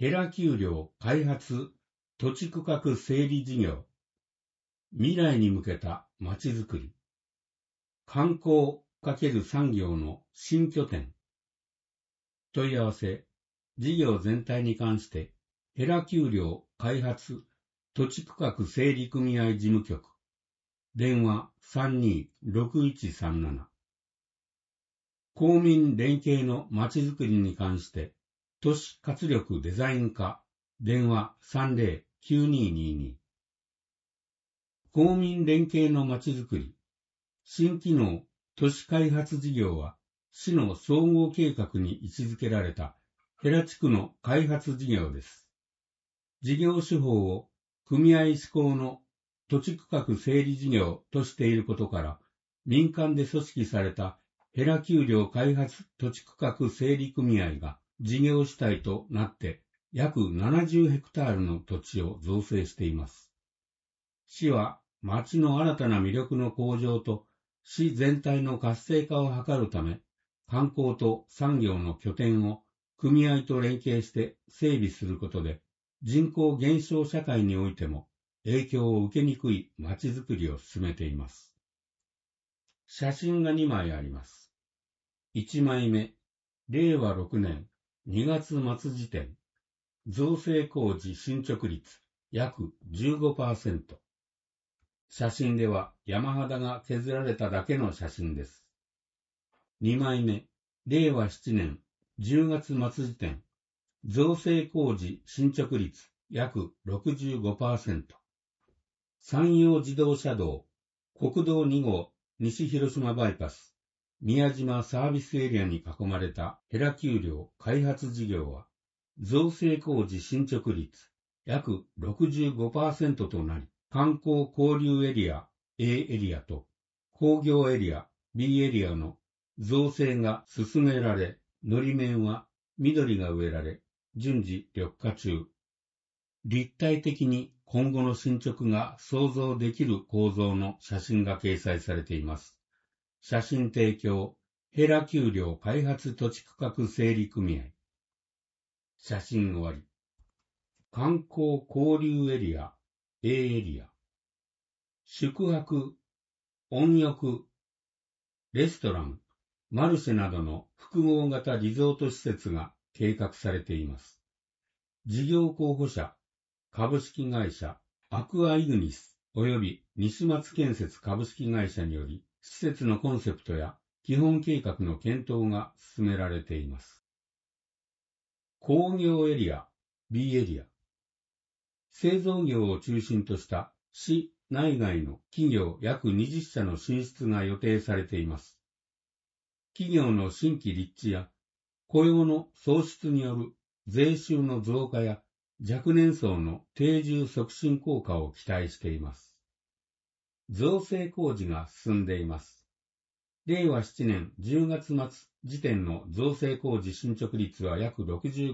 ヘラ丘陵開発土地区画整理事業、未来に向けたまちづくり、観光×産業の新拠点、問い合わせ、事業全体に関して、ヘラ丘陵開発土地区画整理組合事務局、電話326137。公民連携のまちづくりに関して、都市活力デザイン課、電話309222。公民連携のまちづくり、新機能都市開発事業は、市の総合計画に位置づけられたヘラ地区の開発事業です。事業手法を組合施行の土地区画整理事業としていることから、民間で組織されたヘラ丘陵開発土地区画整理組合が事業主体となって約70ヘクタールの土地を造成しています。市は町の新たな魅力の向上と市全体の活性化を図るため、観光と産業の拠点を組合と連携して整備することで、人口減少社会においても影響を受けにくいまちづくりを進めています。写真が2枚あります。1枚目、令和6年2月末時点、造成工事進捗率約 15%。写真では山肌が削られただけの写真です。2枚目、令和7年10月末時点、造成工事進捗率約 65%。山陽自動車道、国道2号西広島バイパス、宮島サービスエリアに囲まれたヘラ丘陵開発事業は、造成工事進捗率約 65% となり、観光交流エリア A エリアと工業エリア B エリアの造成が進められ、のり面は緑が植えられ、順次緑化中。立体的に今後の進捗が想像できる構造の写真が掲載されています。写真提供、ヘラ丘陵開発土地区画整理組合。写真終わり。観光交流エリア A エリア。宿泊、温浴、レストラン、マルシェなどの複合型リゾート施設が計画されています。事業候補者、株式会社アクアイグニス及び西松建設株式会社により、施設のコンセプトや基本計画の検討が進められています。工業エリア B エリア。製造業を中心とした市内外の企業約20社の進出が予定されています。企業の新規立地や雇用の創出による税収の増加や若年層の定住促進効果を期待しています。造成工事が進んでいます。令和7年10月末時点の造成工事進捗率は約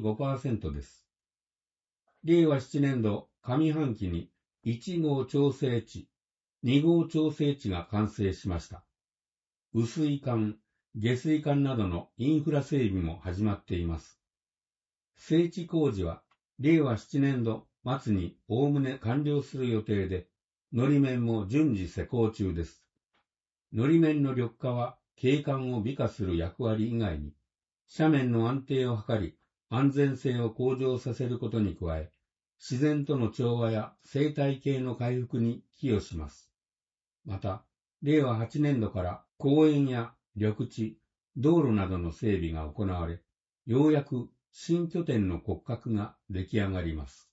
65% です。令和7年度上半期に1号調整地、2号調整地が完成しました。雨水管、下水管などのインフラ整備も始まっています。整地工事は令和7年度末におおむね完了する予定で、のり面も順次施工中です。のり面の緑化は景観を美化する役割以外に、斜面の安定を図り、安全性を向上させることに加え、自然との調和や生態系の回復に寄与します。また、令和8年度から公園や緑地、道路などの整備が行われ、ようやく新拠点の骨格が出来上がります。